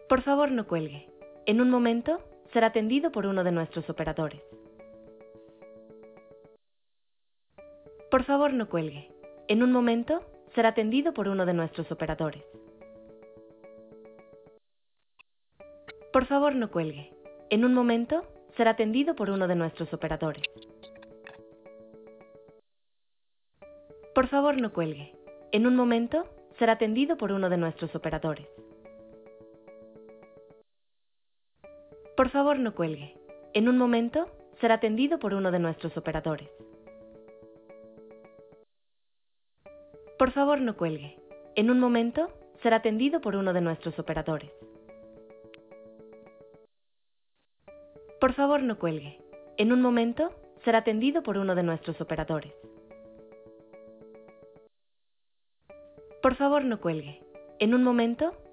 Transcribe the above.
Por favor, no cuelgue. En un momento será atendido por uno de nuestros operadores. Por favor, no cuelgue. En un momento será atendido por uno de nuestros operadores. Por favor, no cuelgue. En un momento será atendido por uno de nuestros operadores. Por favor, no cuelgue. En un momento será atendido por uno de nuestros operadores. Por favor, no cuelgue. En un momento será atendido por uno de nuestros operadores. Por favor, no cuelgue. En un momento será atendido por uno de nuestros operadores. Por favor, no cuelgue. En un momento será atendido por uno de nuestros operadores. Por favor, no cuelgue. En un momento